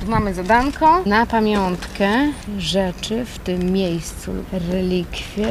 Tu mamy zadanko na pamiątkę rzeczy w tym miejscu. Relikwie.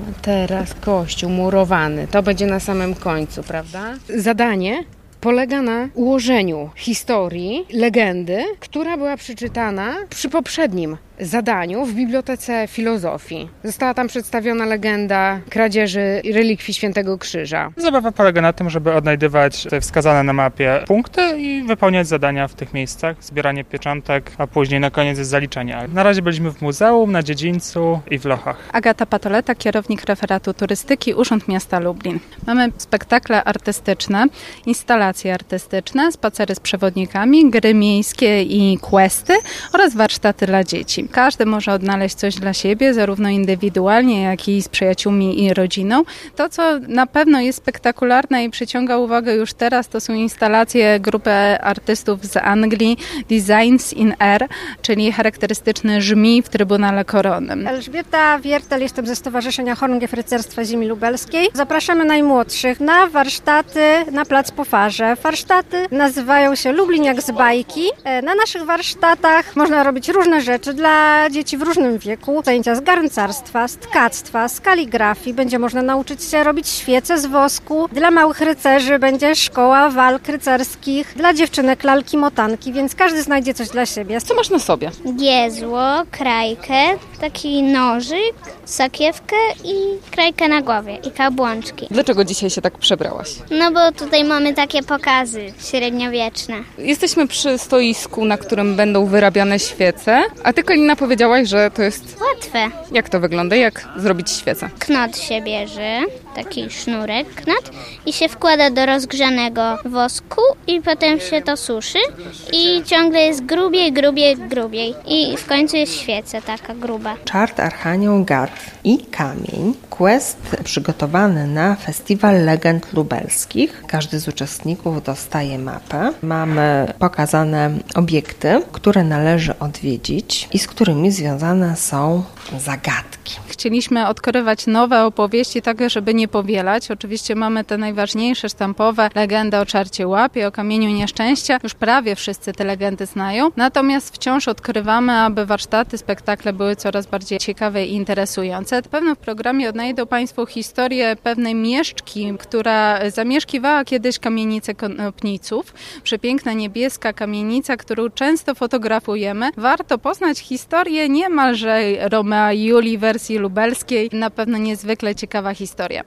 Teraz kościół murowany. To będzie na samym końcu, prawda? Zadanie polega na ułożeniu historii, legendy, która była przeczytana przy poprzednim zadaniu w Bibliotece Filozofii. Została tam przedstawiona legenda kradzieży relikwii Świętego Krzyża. Zabawa polega na tym, żeby odnajdywać te wskazane na mapie punkty i wypełniać zadania w tych miejscach, zbieranie pieczątek, a później na koniec jest zaliczenie. Na razie byliśmy w muzeum, na dziedzińcu i w Lochach. Agata Patoleta, kierownik referatu turystyki, Urząd Miasta Lublin. Mamy spektakle artystyczne, instalacje artystyczne, spacery z przewodnikami, gry miejskie i questy oraz warsztaty dla dzieci. Każdy może odnaleźć coś dla siebie, zarówno indywidualnie, jak i z przyjaciółmi i rodziną. To, co na pewno jest spektakularne i przyciąga uwagę już teraz, to są instalacje grupy artystów z Anglii, Designs in Air, czyli charakterystyczny żmij w Trybunale Koronnym. Elżbieta Wiertel, jestem ze Stowarzyszenia Chorągiew Rycerstwa Ziemi Lubelskiej. Zapraszamy najmłodszych na warsztaty na Plac po Farze. Warsztaty nazywają się Lublin jak z bajki. Na naszych warsztatach można robić różne rzeczy dla dzieci w różnym wieku. Zajęcia z garncarstwa, z tkactwa, z kaligrafii. Będzie można nauczyć się robić świece z wosku. Dla małych rycerzy będzie szkoła walk rycerskich. Dla dziewczynek lalki, motanki, więc każdy znajdzie coś dla siebie. Co masz na sobie? Giezło, krajkę, taki nożyk, sakiewkę i krajkę na głowie i kabłączki. Dlaczego dzisiaj się tak przebrałaś? No bo tutaj mamy takie pokazy średniowieczne. Jesteśmy przy stoisku, na którym będą wyrabiane świece, a ty, Kalina, powiedziałaś, że to jest... Łatwe. Jak to wygląda? Jak zrobić świecę? Knot się bierze, taki sznurek, knot i się wkłada do rozgrzanego wosku i potem się to suszy i ciągle jest grubiej, grubiej, grubiej i w końcu jest świeca taka gruba. Czart Archanioł Gad i Kamień. Quest przygotowany na Festiwal Legend Lubelskich. Każdy z uczestników dostaje mapę. Mamy pokazane obiekty, które należy odwiedzić i z którymi związane są zagadki. Chcieliśmy odkrywać nowe opowieści, tak żeby nie powielać. Oczywiście mamy te najważniejsze sztampowe legendy o czarcie łapie, o kamieniu nieszczęścia. Już prawie wszyscy te legendy znają. Natomiast wciąż odkrywamy, aby warsztaty, spektakle były coraz bardziej ciekawe i interesujące. Na pewno w programie odnajdą Państwo historię pewnej mieszczki, która zamieszkiwała kiedyś kamienicę Konopniców. Przepiękna niebieska kamienica, którą często fotografujemy. Warto poznać historię niemalże Romea i Julii wersji lubelskiej. Na pewno niezwykle ciekawa historia.